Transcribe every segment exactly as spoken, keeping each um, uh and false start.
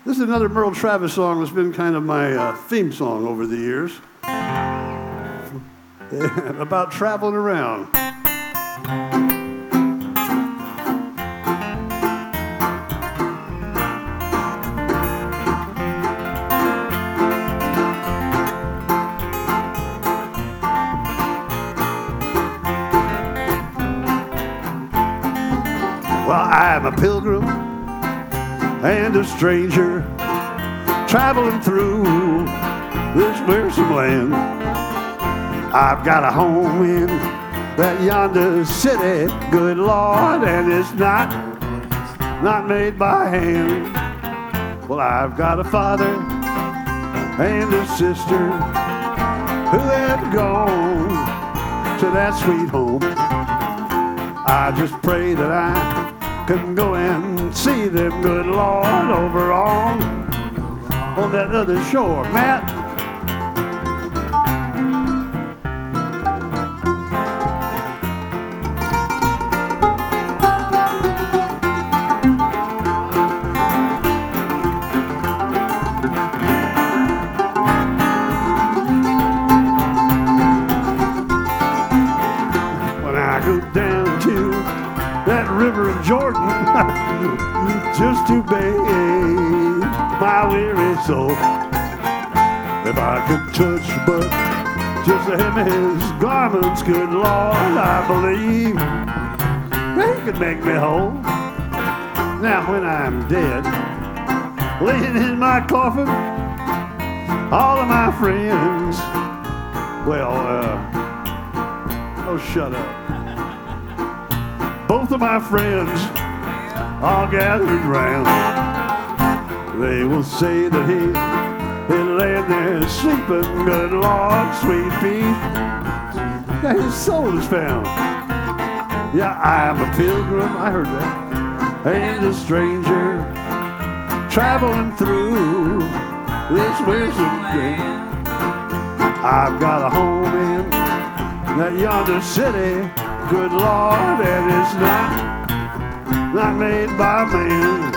This is another Merle Travis song that's been kind of my uh, theme song over the years. About traveling around. Well, I'm a pilgrim and a stranger traveling through this wearisome land. I've got a home in that yonder city, good Lord, and it's not, not made by hand. Well, I've got a father and a sister who have gone to that sweet home. I just pray that I can go and see them, good Lord, over on, on that other shore. Matt? When I go down to that river of Jordan, just to bathe my weary soul. If I could touch but just the hem of his garments, good Lord, I believe they could make me whole. Now when I'm dead, laying in my coffin, all of my friends, well, uh, oh, shut up. Both of my friends all gathered round. They will say that he, he laying there sleeping, good Lord, sweet peace. Yeah, his soul is found. Yeah, I am a pilgrim, I heard that, and a stranger traveling through this wearisome land. I've got a home in that yonder city, good Lord, and it's not, not made by man.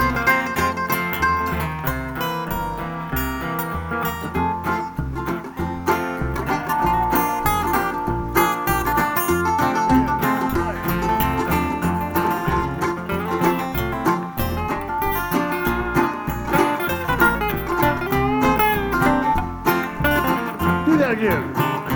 Do that again.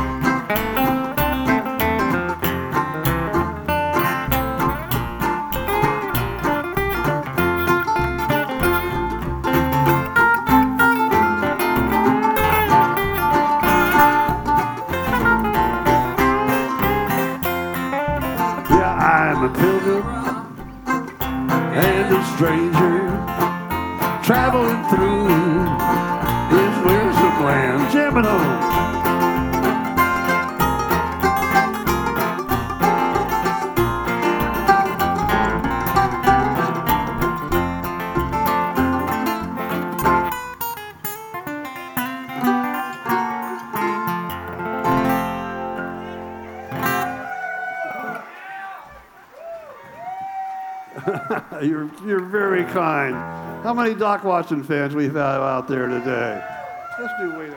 I'm a pilgrim and a stranger traveling through this wearisome land. Jamming on. you're, you're very kind. How many Doc Watson fans we have out there today? Let's do Way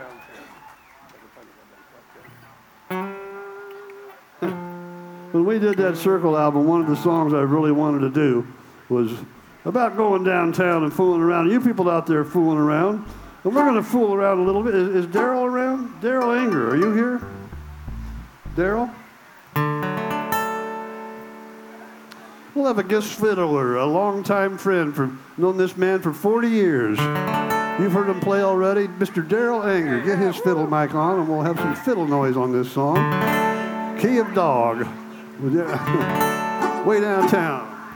Down. When we did that Circle album, one of the songs I really wanted to do was about going downtown and fooling around. You people out there fooling around. And we're going to fool around a little bit. Is, is Daryl around? Daryl Anger, are you here? Daryl? We'll have a guest fiddler, a longtime friend, for known this man for forty years. You've heard him play already. Mister Daryl Anger. Get his fiddle mic on, and we'll have some fiddle noise on this song. Key of Dog. Way Downtown.